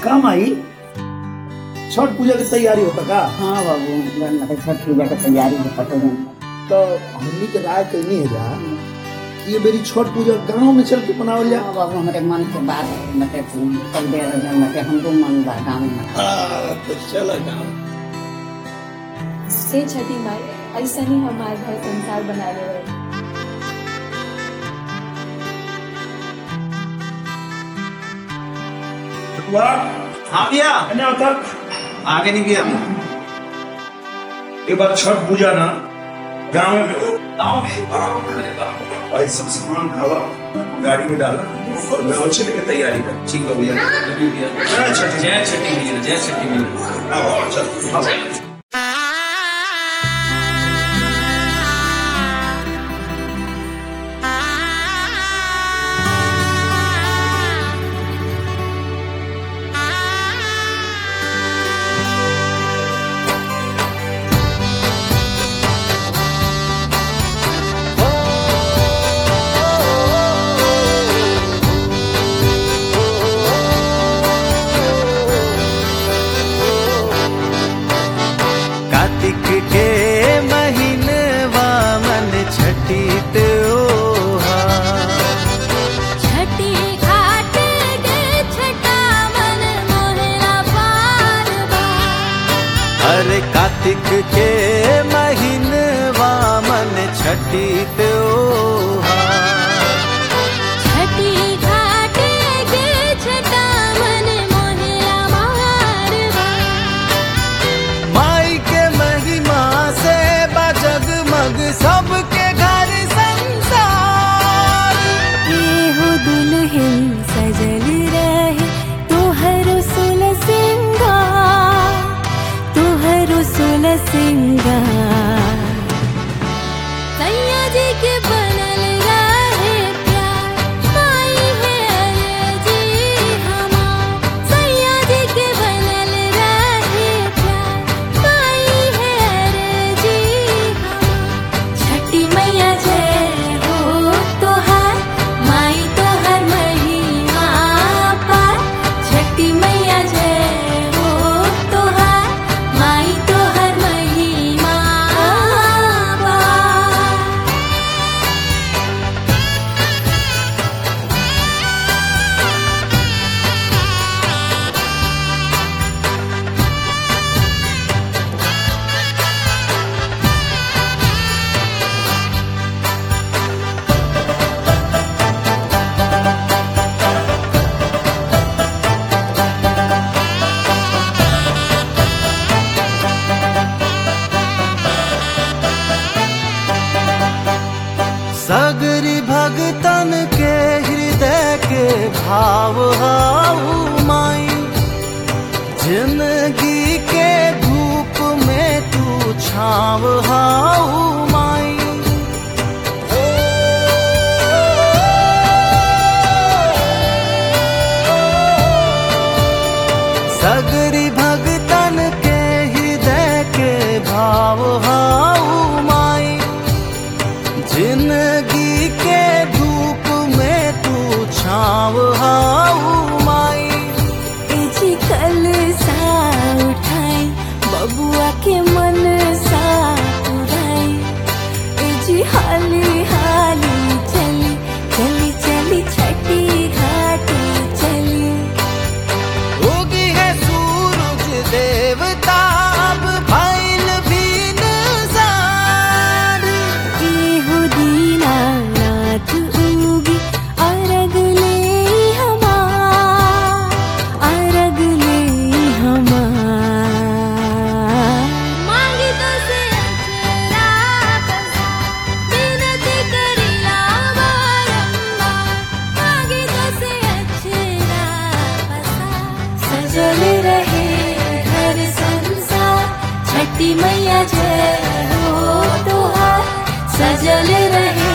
काम आई छठ पूजा की तैयारी होता का? हाँ बाबू, छठ पूजा की तैयारी होता तो तो हमनी के राय कहनी है जा कि ये मेरी छठ पूजा गांव में चल के मनावल जा। हाँ बाबू, हमारे मन के बात कर दे रहे हमको मन बा गाँव में। तो चला गाँव से छठी माई ऐसा ही हमारे घर संसार बना रहे। हाँ भैया, आगे नहीं भैया। एक बार छठ पूजा ना गाँव में और सब सामान खावा गाड़ी में डाला और गाँव चले के तैयारी कर। ठीक है भैया। जय छठी मैया, जय छठी मैया। चल के महीनवा मन छठी त्योहार, छठी घाट गे छठा मन मोहरा पार बा। अरे कार्तिक के महीनवा मन छठी त्योहार, छठी घाट गे छठा मन मोहरा पार बा। माई के महिमा से जगमग सबके घर संसार। हो दुल्हन सजल रहे तोहर सुल सिंगार, तोहर सुल सिंगार। सैया जी के बनल रहे प्यार, माई है अर्जी हमार। सैया जी के बनल रहे प्यार, माई है अर्जी हमार। छठी मैया जय हो तोहार, माई तोहर महिमा पार। छठी मैया जय हो तोहार, माई तोहर महिमा पार। सगरी भगतन के हृदय के भाव हाउ माई, जिंदगी के धूप में तू छाव हाउ माई। सगरी भगतन के हृदय के भाव हाउ माई, जिंदगी के धूप में तू छाव हाउ माई। जी कल सा उठाई बबुआ के मन सा उड़ाई। जी हाली हाली चली चली चली छठी घाट चली। उगी है सूरज देवता अब भइल भीन जार। हो दीनानाथ उगी अर्घ ले हमार, अर्घ ले हमार। मांगी तो से अचरा पसार, विनती करिला बारंबार। मांगी तो से अचरा पसार, सजल रहे घर संसार। छठी मैया जय हो तोहार, सजल रहे